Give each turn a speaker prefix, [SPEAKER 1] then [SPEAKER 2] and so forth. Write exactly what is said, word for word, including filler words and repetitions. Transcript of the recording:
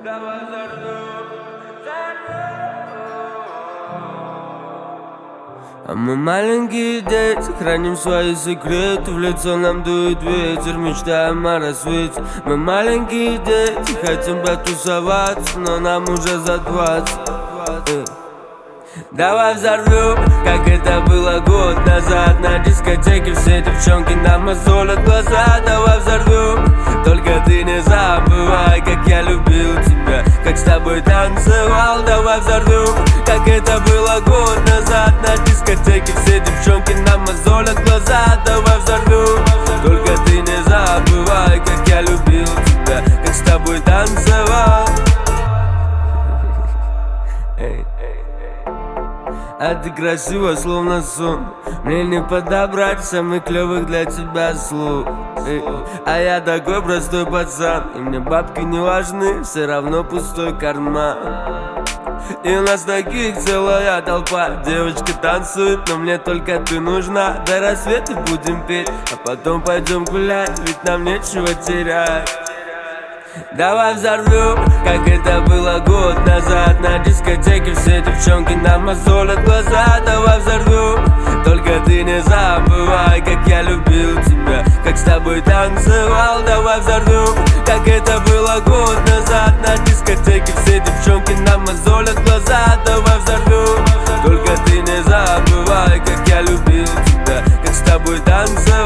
[SPEAKER 1] Давай взорвем,
[SPEAKER 2] А мы маленькие дети, храним свои секреты. В лицо нам дует ветер, мечтаем о рассвете. Мы маленькие дети, хотим потусоваться, но нам уже за двадцать. Давай взорвем, как это было год назад. На дискотеке все девчонки нам мозолят глаза. Давай взорвем, только ты не забывай, как я любил тебя, как с тобой танцевал. Давай взорвем, как это было год назад. На дискотеке все девчонки нам мозолят глаза. Давай взорвем, только ты не забывай, как я любил тебя, как с тобой танцевал. А ты красива, словно сон. Мне не подобрать самых клевых для тебя слов. А я такой простой пацан, и мне бабки не важны, все равно пустой карман. И у нас таких целая толпа. Девочка танцует, но мне только ты нужна. До рассвета будем петь, а потом пойдем гулять, ведь нам нечего терять. Давай взорвем, как это было год назад. На дискотеке все девчонки нам мозолят глаза. Давай взорвем, только ты не забывай, как я любил тебя, как с тобой танцевал. Давай взорвем, как это было год назад. На дискотеке все девчонки нам мозолят глаза. Давай взорвем, только ты не забывай, как я любил тебя, как с тобой танцевал.